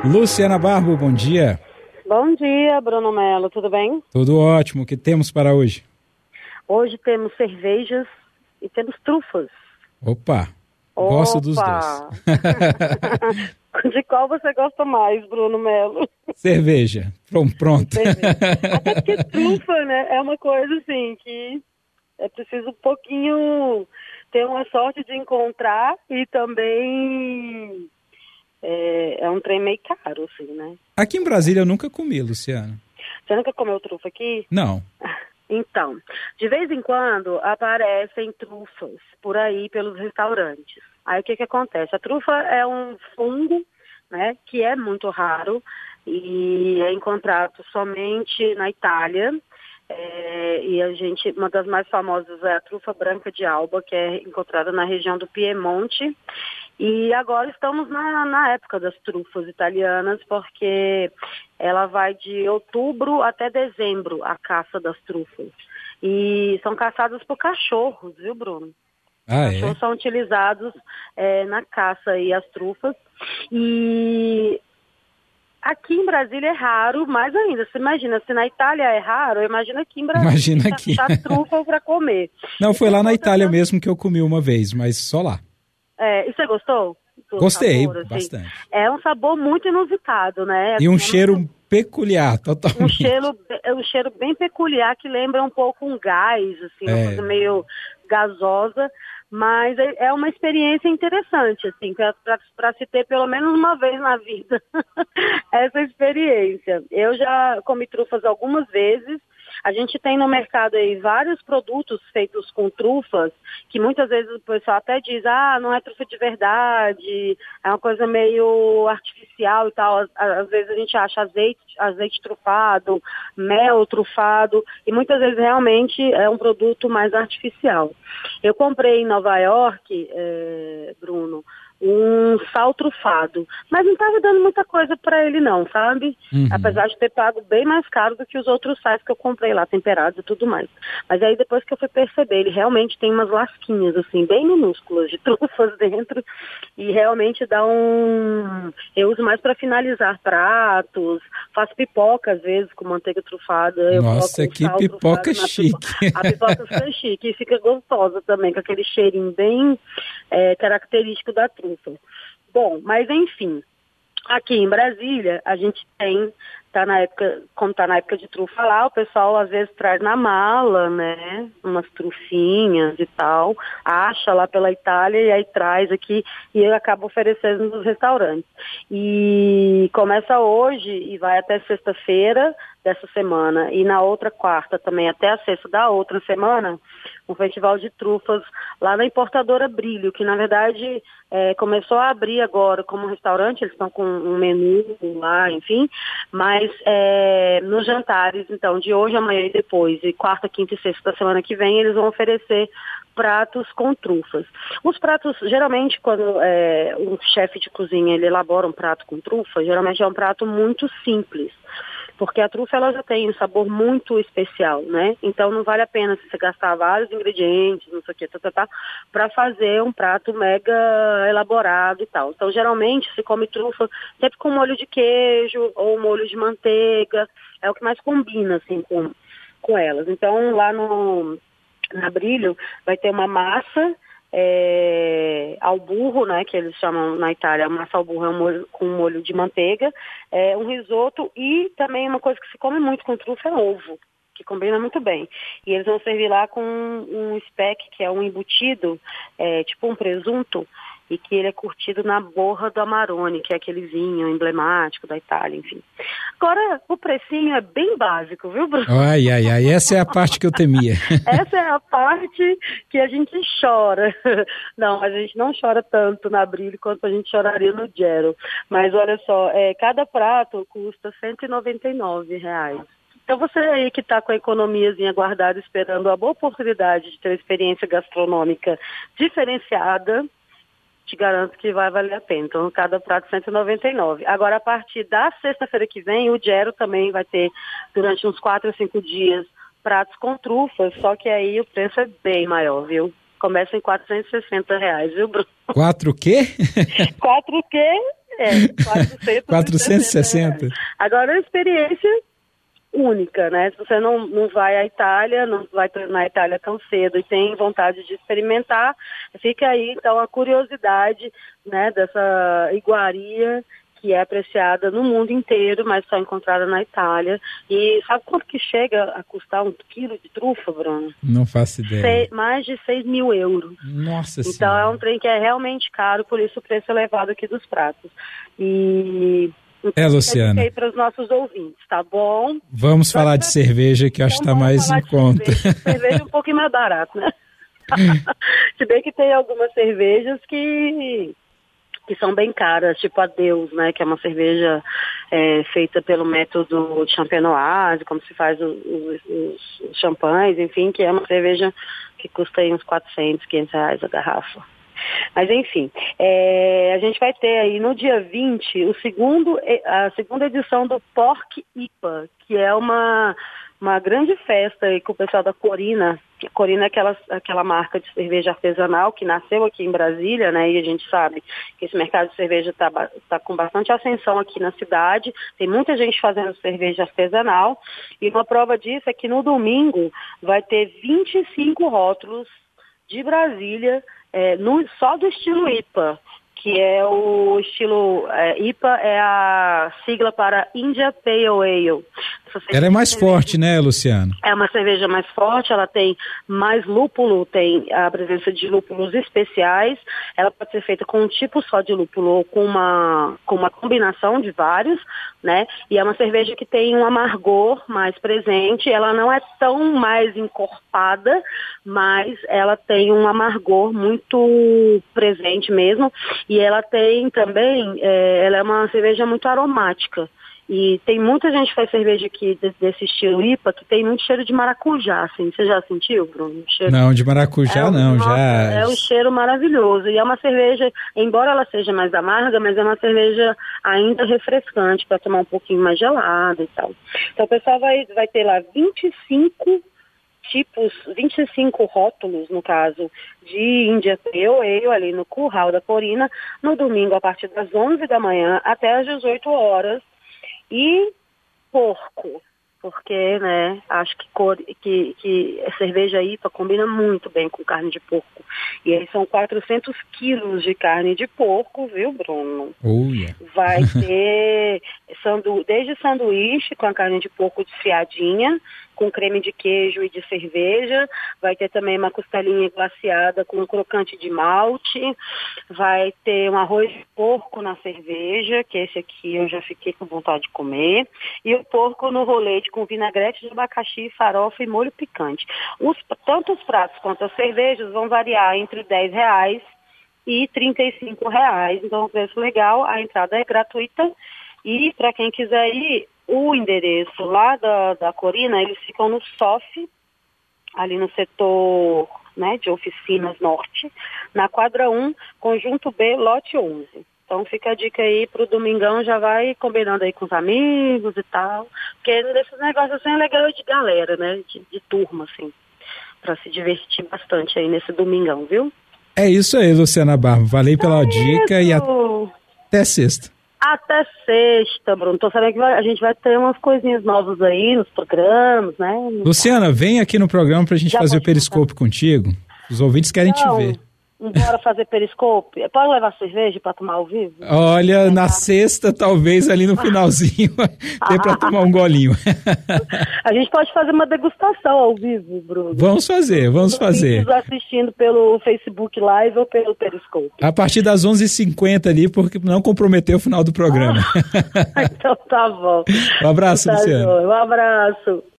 Luciana Barbo, bom dia. Bom dia, Bruno Melo, tudo bem? Tudo ótimo, o que temos para hoje? Hoje temos cervejas e temos trufas. Opa, gosto dos dois. De qual você gosta mais, Bruno Melo? Cerveja, pronto. Cerveja. Até porque trufa, né, é uma coisa assim que é preciso um pouquinho ter uma sorte de encontrar e também é um trem meio caro, assim, né? Aqui em Brasília eu nunca comi, Luciana. Você nunca comeu trufa aqui? Não. Então, de vez em quando aparecem trufas por aí pelos restaurantes. Aí o que acontece? A trufa é um fungo, né, que é muito raro e é encontrado somente na Itália. Uma das mais famosas é a trufa branca de Alba, que é encontrada na região do Piemonte. E agora estamos na época das trufas italianas, porque ela vai de outubro até dezembro, a caça das trufas. E são caçadas por cachorros, viu, Bruno? Ah, cachorros são utilizados na caça e as trufas. E aqui em Brasília é raro, mais ainda. Você imagina, se na Itália é raro, imagina aqui em Brasília. Imagina aqui. Achar trufa para comer. Não, foi lá na Itália mesmo que eu comi uma vez, mas só lá. E você gostou? Gostei, sabor, assim? Bastante. É um sabor muito inusitado, né? E um cheiro peculiar, totalmente. Um cheiro bem peculiar que lembra um pouco um gás, assim, uma coisa meio gasosa. Mas é uma experiência interessante, assim, para se ter pelo menos uma vez na vida essa experiência. Eu já comi trufas algumas vezes. A gente tem no mercado aí vários produtos feitos com trufas, que muitas vezes o pessoal até diz, não é trufa de verdade, é uma coisa meio artificial e tal. Às vezes a gente acha azeite trufado, mel trufado, e muitas vezes realmente é um produto mais artificial. Eu comprei em Nova York, Bruno, um sal trufado, mas não estava dando muita coisa para ele não, sabe? Uhum. Apesar de ter pago bem mais caro do que os outros sais que eu comprei lá, temperados e tudo mais. Mas aí depois que eu fui perceber, ele realmente tem umas lasquinhas, assim, bem minúsculas de trufas dentro, e realmente dá eu uso mais para finalizar pratos, faço pipoca às vezes com manteiga trufada. Nossa, que pipoca chique. A pipoca fica chique e fica gostosa também, com aquele cheirinho bem característico da trufa. Bom, mas enfim, aqui em Brasília a gente como está na época de trufa lá, o pessoal às vezes traz na mala, né, umas trufinhas e tal, acha lá pela Itália e aí traz aqui e acaba oferecendo nos restaurantes. E começa hoje e vai até sexta-feira dessa semana e na outra quarta também até a sexta da outra semana, um festival de trufas lá na importadora Brilho, que na verdade começou a abrir agora como restaurante, eles estão com um menu lá, enfim, mas nos jantares, então, de hoje, amanhã e depois, e quarta, quinta e sexta da semana que vem, eles vão oferecer pratos com trufas. Os pratos, geralmente, quando um chefe de cozinha ele elabora um prato com trufa, geralmente é um prato muito simples. Porque a trufa ela já tem um sabor muito especial, né? Então não vale a pena você gastar vários ingredientes, não sei o que, para fazer um prato mega elaborado e tal. Então geralmente se come trufa sempre com molho de queijo ou molho de manteiga, é o que mais combina assim com elas. Então lá na Brilho vai ter uma massa ao burro, né, que eles chamam na Itália, a massa ao burro é um molho com molho de manteiga, um risoto e também uma coisa que se come muito com trufa é ovo, que combina muito bem. E eles vão servir lá com um speck, que é um embutido, tipo um presunto, e que ele é curtido na borra do Amarone, que é aquele vinho emblemático da Itália, enfim. Agora, o precinho é bem básico, viu, Bruno? Ai, essa é a parte que eu temia. Essa é a parte que a gente chora. Não, a gente não chora tanto na Brilho quanto a gente choraria no Gero. Mas olha só, cada prato custa R$199. Então você aí que está com a economiazinha guardada esperando a boa oportunidade de ter uma experiência gastronômica diferenciada, te garanto que vai valer a pena. Então, cada prato R$199. Agora, a partir da sexta-feira que vem, o Gero também vai ter, durante uns 4 ou 5 dias, pratos com trufas, só que aí o preço é bem maior, viu? Começa em R$460, viu, Bruno? 4 o quê? 4 o quê? 460. Agora, é uma experiência única, né? Se você não vai à Itália, não vai na Itália tão cedo e tem vontade de experimentar, fica aí, então, a curiosidade, né, dessa iguaria que é apreciada no mundo inteiro, mas só encontrada na Itália. E sabe quanto que chega a custar 1 quilo de trufa, Bruno? Não faço ideia. Mais de 6 mil euros. Nossa Então Senhora. é um trem que é realmente caro, por isso o preço elevado aqui dos pratos. E Luciana. Fiquei para os nossos ouvintes, tá bom? Vamos falar de cerveja, que eu acho que está mais em conta. Cerveja um pouquinho mais barato, né? Se bem que tem algumas cervejas que são bem caras, tipo a Deus, né, que é uma cerveja feita pelo método de champenoise, como se faz os champanhes, enfim, que é uma cerveja que custa aí uns 400, 500 reais a garrafa. Mas enfim, a gente vai ter aí no dia 20 a segunda edição do Pork IPA, que é uma grande festa aí com o pessoal da Corina. Corina é aquela marca de cerveja artesanal que nasceu aqui em Brasília, né? E a gente sabe que esse mercado de cerveja tá com bastante ascensão aqui na cidade. Tem muita gente fazendo cerveja artesanal. E uma prova disso é que no domingo vai ter 25 rótulos de Brasília, só do estilo IPA, que é o estilo IPA, é a sigla para India Pale Ale. Ela é mais forte, né, Luciano? É uma cerveja mais forte, ela tem mais lúpulo, tem a presença de lúpulos especiais, ela pode ser feita com um tipo só de lúpulo ou com uma combinação de vários, né? E é uma cerveja que tem um amargor mais presente, ela não é tão mais encorpada, mas ela tem um amargor muito presente mesmo, e ela tem também, ela é uma cerveja muito aromática. E tem muita gente que faz cerveja aqui desse estilo IPA que tem muito cheiro de maracujá, assim. Você já sentiu, Bruno? Não, de maracujá não, já. É um cheiro maravilhoso. E é uma cerveja, embora ela seja mais amarga, mas é uma cerveja ainda refrescante para tomar um pouquinho mais gelada e tal. Então o pessoal vai ter lá 25 rótulos, no caso, de India Pale Ale ali no Curral da Corina, no domingo a partir das 11 da manhã até às 18 horas. E porco, porque, né, acho que a cerveja IPA combina muito bem com carne de porco. E aí são 400 quilos de carne de porco, viu, Bruno? Vai ter desde sanduíche com a carne de porco desfiadinha, com creme de queijo e de cerveja, vai ter também uma costelinha glaciada com um crocante de malte, vai ter um arroz de porco na cerveja, que esse aqui eu já fiquei com vontade de comer, e o porco no rolete com vinagrete de abacaxi, farofa e molho picante. Tanto os pratos quanto as cervejas vão variar entre R$10 e R$35, então é um preço legal, a entrada é gratuita, e para quem quiser ir, o endereço lá da Corina, eles ficam no SOF, ali no setor, né, de oficinas norte, na quadra 1, conjunto B, lote 11. Então fica a dica aí pro domingão, já vai combinando aí com os amigos e tal, porque desses negócios assim é legal de galera, né, de turma, assim, para se divertir bastante aí nesse domingão, viu? É isso aí, Luciana Barbo, valeu pela dica e até sexta. Até sexta, Bruno. Tô sabendo que a gente vai ter umas coisinhas novas aí nos programas, né? Luciana, vem aqui no programa pra gente fazer o Periscope contigo. Os ouvintes querem te ver. Bora fazer Periscope? Pode levar cerveja pra tomar ao vivo? Olha, na sexta, talvez ali no finalzinho, dê pra tomar um golinho. A gente pode fazer uma degustação ao vivo, Bruno. Vamos fazer. Assistindo pelo Facebook Live ou pelo Periscope. A partir das 11h50 ali, porque não comprometeu o final do programa. Então tá bom. Um abraço, Luciano. Um abraço.